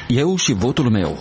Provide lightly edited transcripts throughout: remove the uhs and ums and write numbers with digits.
Eu și votul meu.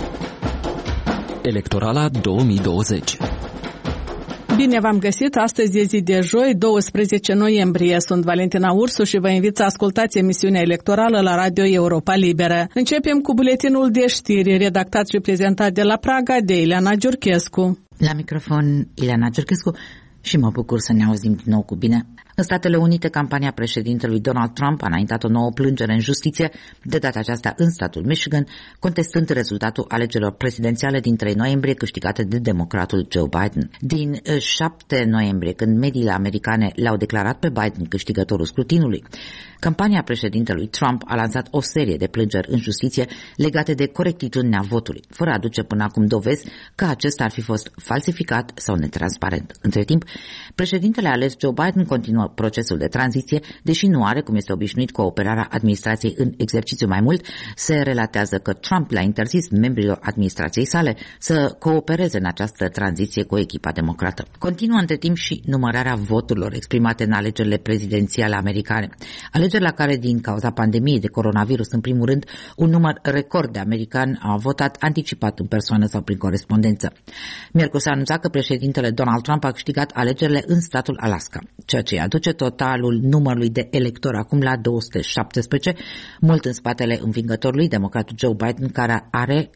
Electorala 2020. Bine v-am găsit, astăzi e zi de joi, 12 noiembrie. Sunt Valentina Ursu și vă invit să ascultați emisiunea electorală la Radio Europa Liberă. Începem cu buletinul de știri, redactat și prezentat de la Praga de Ileana Giurchescu. La microfon Ileana Giurchescu și mă bucur să ne auzim din nou cu bine. În Statele Unite, campania președintelui Donald Trump a înaintat o nouă plângere în justiție, de data aceasta în statul Michigan, contestând rezultatul alegerilor prezidențiale din 3 noiembrie câștigate de democratul Joe Biden. Din 7 noiembrie, când mediile americane l-au declarat pe Biden câștigătorul scrutinului, campania președintelui Trump a lansat o serie de plângeri în justiție legate de corectitudinea votului, fără a aduce până acum dovezi că acesta ar fi fost falsificat sau netransparent. Între timp, președintele ales Joe Biden continuă procesul de tranziție, deși nu are, cum este obișnuit, cooperarea administrației în exercițiu. Mai mult, se relatează că Trump le-a interzis membrilor administrației sale să coopereze în această tranziție cu echipa democrată. Continuă între timp și numărarea voturilor exprimate în alegerile prezidențiale americane. Alegeri la care, din cauza pandemiei de coronavirus, în primul rând, un număr record de americani au votat anticipat în persoană sau prin corespondență. Miercuri s-a anunțat că președintele Donald Trump a câștigat alegerile în statul Alaska, ceea ce aduce totalul numărului de electori acum la 217, mult în spatele învingătorului, democratul Joe Biden, care are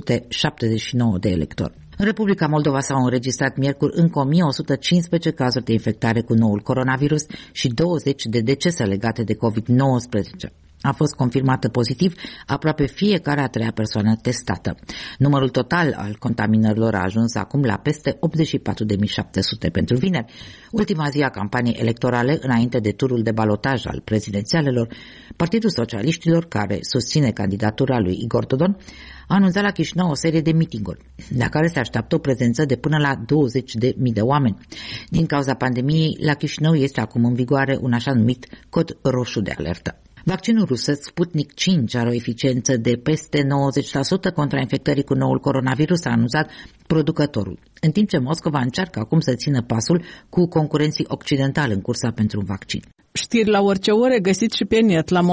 279 de electori. În Republica Moldova s-au înregistrat miercuri încă 1115 cazuri de infectare cu noul coronavirus și 20 de decese legate de COVID-19. A fost confirmată pozitiv aproape fiecare a treia persoană testată. Numărul total al contaminărilor a ajuns acum la peste 84.700 pentru vineri, ultima zi a campaniei electorale înainte de turul de balotaj al prezidențialelor. Partidul Socialiștilor, care susține candidatura lui Igor Dodon, a anunțat la Chișinău o serie de mitinguri, la care se așteaptă o prezență de până la 20.000 de oameni. Din cauza pandemiei, la Chișinău este acum în vigoare un așa numit cod roșu de alertă. Vaccinul rusesc Sputnik 5 are o eficiență de peste 90% contra infectării cu noul coronavirus, a anunțat producătorul, în timp ce Moscova încearcă acum să țină pasul cu concurenții occidentali în cursa pentru un vaccin. Știri la orice ore găsiți și pe net la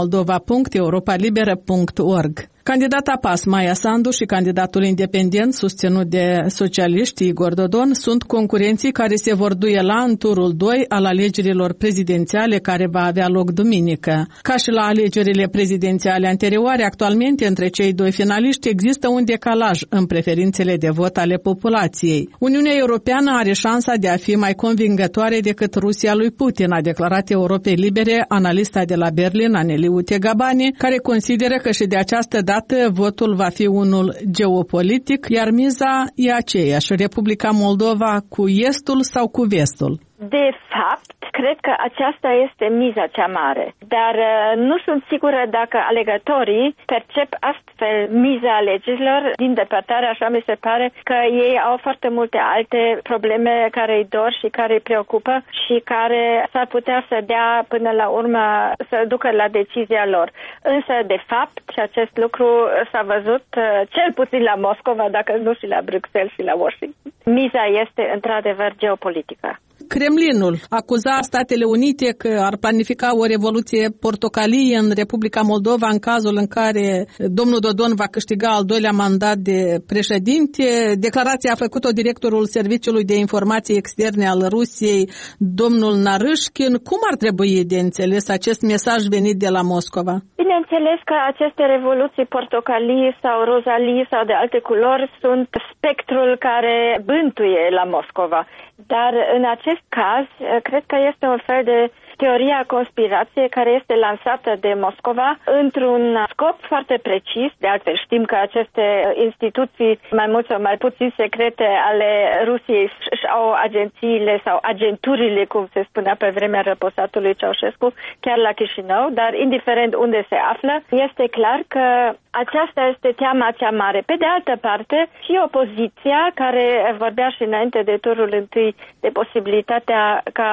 moldova.europalibera.org. Candidata PAS Maia Sandu și candidatul independent susținut de socialiști Igor Dodon sunt concurenții care se vor duela în turul 2 al alegerilor prezidențiale care va avea loc duminică. Ca și la alegerile prezidențiale anterioare, actualmente între cei doi finaliști există un decalaj în preferințele de vot ale populației. Uniunea Europeană are șansa de a fi mai convingătoare decât Rusia lui Putin, a declarat Europei Libere analista de la Berlin, Aneliu Tegabani, care consideră că și de această dată votul va fi unul geopolitic, iar miza e aceeași, Republica Moldova cu estul sau cu vestul? De fapt, cred că aceasta este miza cea mare, dar nu sunt sigură dacă alegătorii percep astfel miza alegerilor din depărtare, așa mi se pare că ei au foarte multe alte probleme care îi dor și care îi preocupă și care s-ar putea să dea până la urmă să ducă la decizia lor. Însă, de fapt, și acest lucru s-a văzut cel puțin la Moscova, dacă nu și la Bruxelles și la Washington. Miza este într-adevăr geopolitică. Kremlinul acuza Statele Unite că ar planifica o revoluție portocalie în Republica Moldova în cazul în care domnul Dodon va câștiga al doilea mandat de președinte. Declarația a făcut-o directorul Serviciului de Informații Externe al Rusiei, domnul Narâșkin. Cum ar trebui de înțeles acest mesaj venit de la Moscova? Bineînțeles că aceste revoluții portocalii sau rozalii sau de alte culori sunt spectrul care bântuie la Moscova. Dar în acest caz, cred că este un fel de teoria conspirației care este lansată de Moscova într-un scop foarte precis. De altfel știm că aceste instituții, mai mult sau mai puțin secrete ale Rusiei, au agențiile sau agenturile, cum se spunea pe vremea răposatului Ceaușescu, chiar la Chișinău, dar indiferent unde se află, este clar că aceasta este teama cea mare. Pe de altă parte, și opoziția, care vorbea și înainte de turul întâi de posibilitatea ca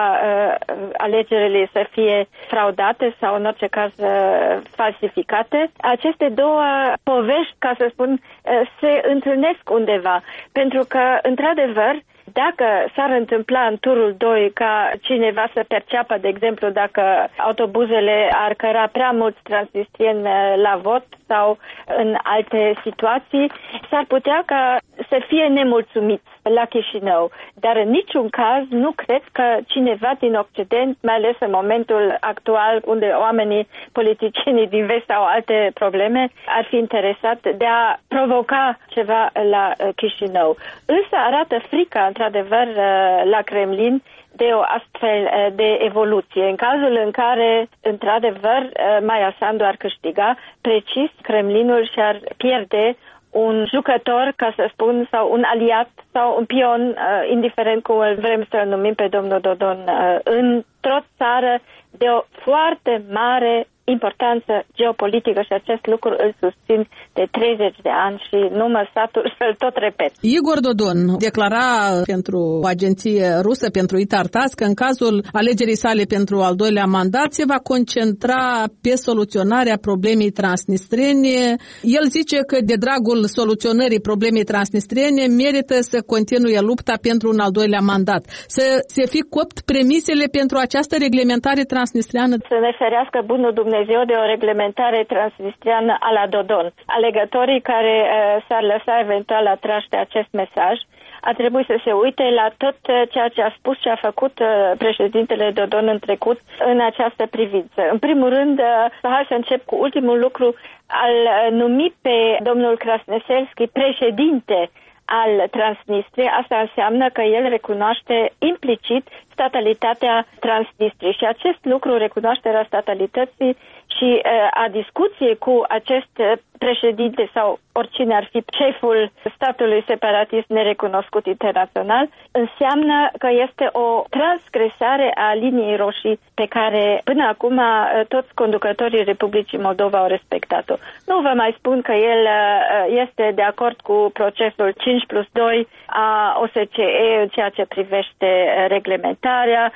alegerile să fie fraudate sau în orice caz falsificate, aceste două povești, ca să spun, se întâlnesc undeva. Pentru că, într-adevăr, Dacă s-ar întâmpla în turul 2 ca cineva să perceapă, de exemplu, dacă autobuzele ar căra prea mulți transnistrieni la vot sau în alte situații, s-ar putea ca să fie nemulțumiți la Chișinău. Dar în niciun caz nu cred că cineva din Occident, mai ales în momentul actual unde oamenii, politicienii din vest au alte probleme, ar fi interesat de a provoca ceva la Chișinău. Însă arată frica, într-adevăr, la Kremlin de o astfel de evoluție. În cazul în care, într-adevăr, Maia Sandu ar câștiga, precis Kremlinul și-ar pierde un jucător, ca să spun, sau un aliat sau un pion, indiferent cum îl vrem să-l numim pe domnul Dodon, într-o țară de o foarte mare importanță geopolitică și acest lucru îl susțin de 30 de ani și nu mă satur să-l tot repet. Igor Dodon declara pentru o agenție rusă, pentru Itar-Tass, că în cazul alegerii sale pentru al doilea mandat se va concentra pe soluționarea problemei transnistrene. El zice că de dragul soluționării problemei transnistrene merită să continue lupta pentru un al doilea mandat. Să se fi copt premisele pentru această reglementare transnistriană. Să ne ferească bunul Dumnezeu de o reglementare transnistriană a la Dodon. Alegătorii care s-ar lăsa eventual atrași de acest mesaj ar trebui să se uite la tot ceea ce a spus și a făcut președintele Dodon în trecut în această privință. În primul rând, hai să încep cu ultimul lucru, al numi pe domnul Krasneselski președinte al Transnistriei. Asta înseamnă că el recunoaște implicit statalitatea Transnistriei și acest lucru, recunoașterea statalității și a discuției cu acest președinte sau oricine ar fi șeful statului separatist nerecunoscut internațional, înseamnă că este o transgresare a liniei roșii pe care până acum toți conducătorii Republicii Moldova au respectat-o. Nu vă mai spun că el este de acord cu procesul 5+2 a OSCE în ceea ce privește reglementarea.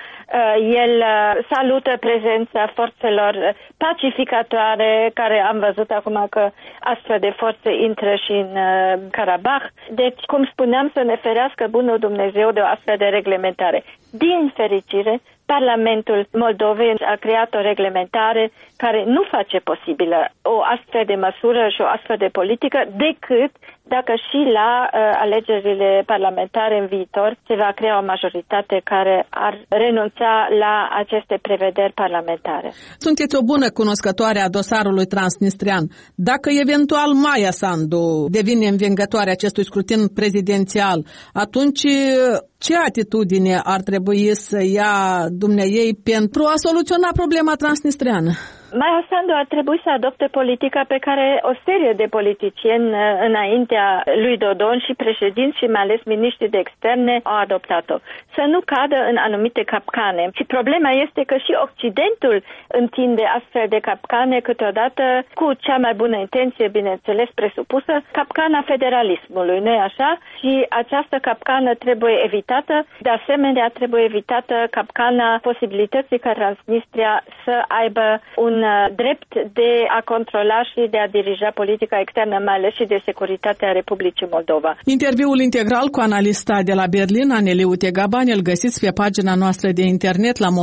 El salută prezența forțelor pacificatoare, care am văzut acum că astfel de forțe intră și în Karabakh. Deci, cum spuneam, să ne ferească bunul Dumnezeu de o astfel de reglementare. Din fericire, Parlamentul Moldovei a creat o reglementare care nu face posibilă o astfel de măsură și o astfel de politică decât dacă și la alegerile parlamentare în viitor se va crea o majoritate care ar renunța la aceste prevederi parlamentare. Sunteți o bună cunoscătoare a dosarului transnistrian. Dacă eventual Maia Sandu devine învingătoare acestui scrutin prezidențial, atunci ce atitudine ar trebui să ia dumneiei pentru a soluționa problema transnistriană? Maia Sandu ar trebui să adopte politica pe care o serie de politicieni înaintea lui Dodon și președinți și mai ales miniștrii de externe au adoptat-o. Să nu cadă în anumite capcane. Și problema este că și Occidentul întinde astfel de capcane câteodată cu cea mai bună intenție, bineînțeles presupusă, capcana federalismului, nu-i așa? Și această capcană trebuie evitată. De asemenea, trebuie evitată capcana posibilității ca Transnistria să aibă un drept de a controla și de a dirija politica externă, mai ales și de securitatea Republicii Moldova. Interviul integral cu analista de la Berlin, Aneli Utegabani, îl găsiți pe pagina noastră de internet la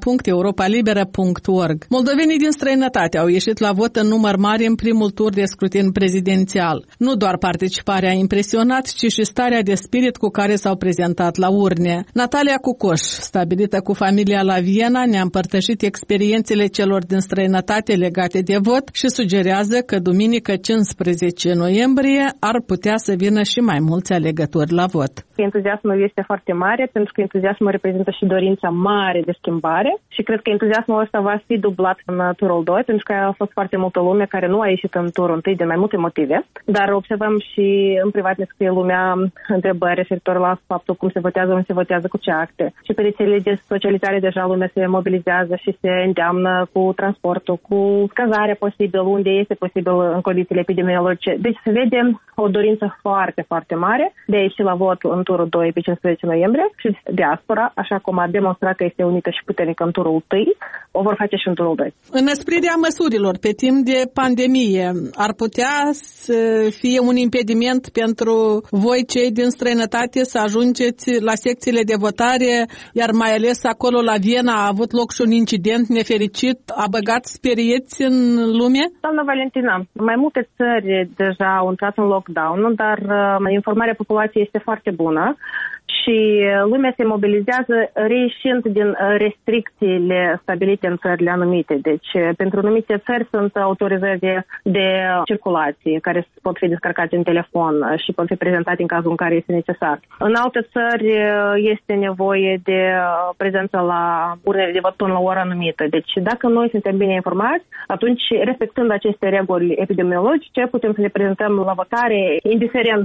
moldova.europalibera.org. Moldovenii din străinătate au ieșit la vot în număr mare în primul tur de scrutin prezidențial. Nu doar participarea a impresionat, ci și starea de spirit cu care s-au prezentat la urne. Natalia Cucoș, stabilită cu familia la Viena, ne-a împărtășit experiențele celor din străinătate legate de vot și sugerează că duminică 15 noiembrie ar putea să vină și mai mulți alegători la vot. Entuziasmul este foarte mare, pentru că entuziasmul reprezintă și dorința mare de schimbare și cred că entuziasmul ăsta va fi dublat în turul 2, pentru că a fost foarte multă lume care nu a ieșit în turul 1 din mai multe motive, dar observăm și în privat ne scrie lumea întrebări referitor la faptul cum se votează, nu se votează, cu ce acte. Și pe rețelele de socializare deja lumea se mobilizează și se îndeamnă cu transport raportul cu cazarea posibil, unde este posibil în condițiile epidemiologice. Deci se vede o dorință foarte, foarte mare de a ieși la vot în turul 2 pe 15 noiembrie și diaspora, așa cum a demonstrat că este unită și puternică în turul 1, o vor face și în turul 2. Înăsprirea măsurilor pe timp de pandemie ar putea să fie un impediment pentru voi, cei din străinătate, să ajungeți la secțiile de votare, iar mai ales acolo la Viena a avut loc și un incident nefericit, a băgat sperieți în lume? Doamna Valentina, mai multe țări deja au intrat în lockdown, dar informarea populației este foarte bună și lumea se mobilizează reieșind din restricțiile stabilite în țările anumite. Deci, pentru anumite țări sunt autorizări de circulație care pot fi descărcate în telefon și pot fi prezentate în cazul în care este necesar. În alte țări este nevoie de prezență la urnele de vot până la ora anumită. Deci, dacă noi suntem bine informați, atunci, respectând aceste reguli epidemiologice, putem să ne prezentăm la votare, indiferent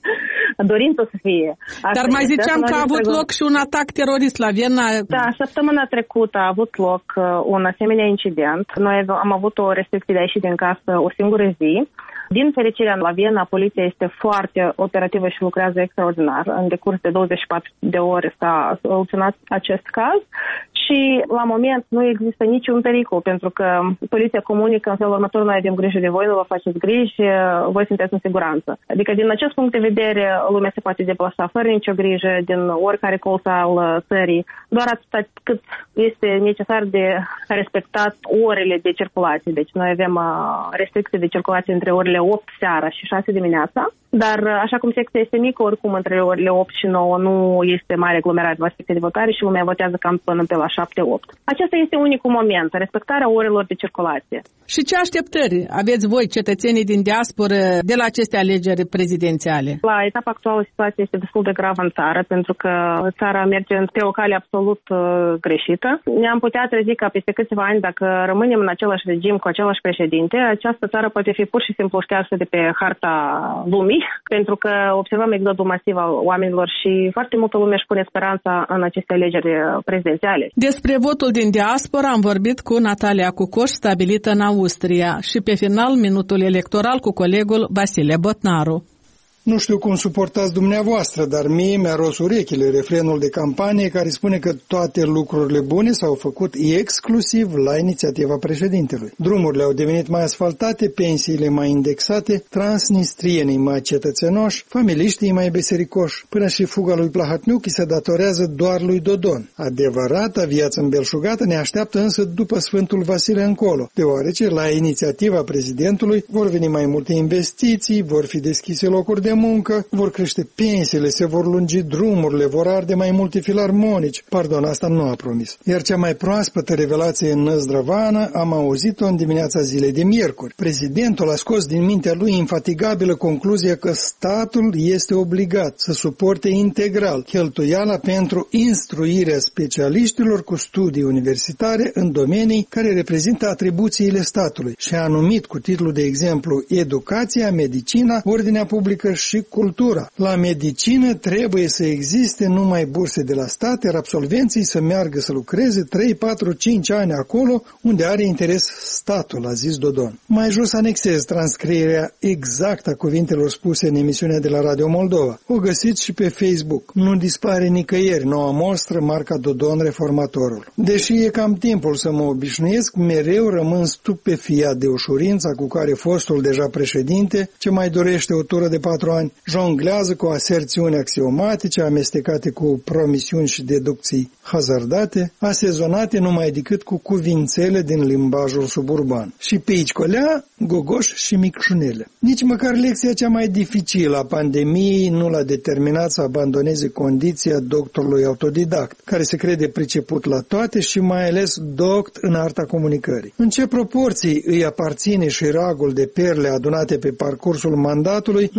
dorință să fie. Dar mai ziceam că a avut loc și un atac terorist la Viena. Da, săptămâna trecută a avut loc un asemenea incident. Noi am avut o restricție de a ieși din casă o singură zi. Din fericire, la Viena, poliția este foarte operativă și lucrează extraordinar. În decurs de 24 de ore s-a soluționat acest caz și la moment nu există niciun pericol, pentru că poliția comunică în felul următor: noi avem grijă de voi, nu vă faceți griji, voi sunteți în siguranță. Adică din acest punct de vedere lumea se poate deplasa fără nicio grijă din oricare colț al țării, doar atât cât este necesar de respectat orele de circulație. Deci noi avem restricții de circulație între orele 8 seara și 6 dimineața, dar așa cum secția este mică, oricum între orele 8 și 9 nu este mare aglomerat la secția de votare și lumea votează cam până pe la 7-8. Acesta este unicul moment, respectarea orelor de circulație. Și ce așteptări aveți voi, cetățenii din diasporă, de la aceste alegeri prezidențiale? La etapa actuală situația este destul de gravă în țară, pentru că țara merge pe o cale absolut greșită. Ne-am putea trezi ca peste câțiva ani, dacă rămânem în același regim cu același președinte, această țară poate fi pur și simplu ștearsă de pe harta lumii, pentru că observăm exodul masiv al oamenilor și foarte multă lume își pune speranța în aceste alegeri prezidențiale. Despre votul din diaspora am vorbit cu Natalia Cucoș, stabilită în Austria, și pe final minutul electoral cu colegul Vasile Botnaru. Nu știu cum suportați dumneavoastră, dar mie mi-a ros urechile refrenul de campanie care spune că toate lucrurile bune s-au făcut exclusiv la inițiativa președintelui. Drumurile au devenit mai asfaltate, pensiile mai indexate, transnistrienii mai cetățenoși, familiștii mai besericoși. Până și fuga lui Plahatniuc se datorează doar lui Dodon. Adevărata viață îmbelșugată ne așteaptă însă după Sfântul Vasile încolo, deoarece la inițiativa prezidentului vor veni mai multe investiții, vor fi deschise locuri de muncă, vor crește pensiile, se vor lungi drumurile, vor arde mai multe filarmonici. Pardon, asta nu a promis. Iar cea mai proaspătă revelație în Năzdrăvană am auzit-o în dimineața zilei de miercuri. Prezidentul a scos din mintea lui infatigabilă concluzia că statul este obligat să suporte integral cheltuiala pentru instruirea specialiștilor cu studii universitare în domenii care reprezintă atribuțiile statului și a numit cu titlul de exemplu educația, medicina, ordinea publică și cultura. La medicină trebuie să existe numai burse de la stat, iar absolvenții să meargă să lucreze 3, 4, 5 ani acolo unde are interes statul, a zis Dodon. Mai jos anexez transcrierea exactă a cuvintelor spuse în emisiunea de la Radio Moldova. O găsiți și pe Facebook. Nu dispare nicăieri noua mostră marca Dodon Reformatorul. Deși e cam timpul să mă obișnuiesc, mereu rămân stupefiat de ușurința cu care fostul deja președinte, ce mai dorește o tură de 4 ani, jonglează cu aserțiuni axiomatice amestecate cu promisiuni și deducții hazardate, asezonate numai decât cu cuvințele din limbajul suburban. Și pe aici colea, gogoș și micșunele. Nici măcar lecția cea mai dificilă a pandemiei nu l-a determinat să abandoneze condiția doctorului autodidact, care se crede priceput la toate și mai ales doct în arta comunicării. În ce proporții îi aparține și ragul de perle adunate pe parcursul mandatului, nu avem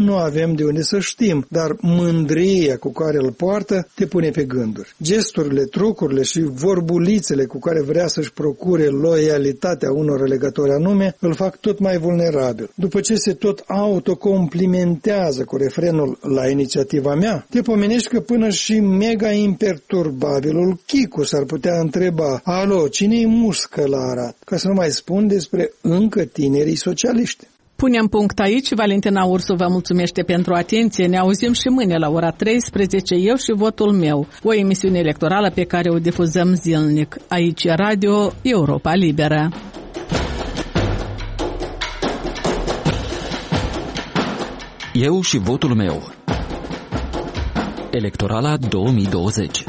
avem de unde să știm, dar mândria cu care îl poartă te pune pe gânduri. Gesturile, trucurile și vorbulițele cu care vrea să-și procure loialitatea unor alegători anume îl fac tot mai vulnerabil. După ce se tot autocomplimentează cu refrenul "la inițiativa mea", te pomenești că până și mega imperturbabilul Chicu s-ar putea întreba: alo, cine-i mușcă la Arad? Ca să nu mai spun despre încă tinerii socialiști. Punem punct aici. Valentina Ursu vă mulțumește pentru atenție. Ne auzim și mâine la ora 13, Eu și votul meu, o emisiune electorală pe care o difuzăm zilnic. Aici e Radio Europa Liberă. Eu și votul meu. Electorala 2020.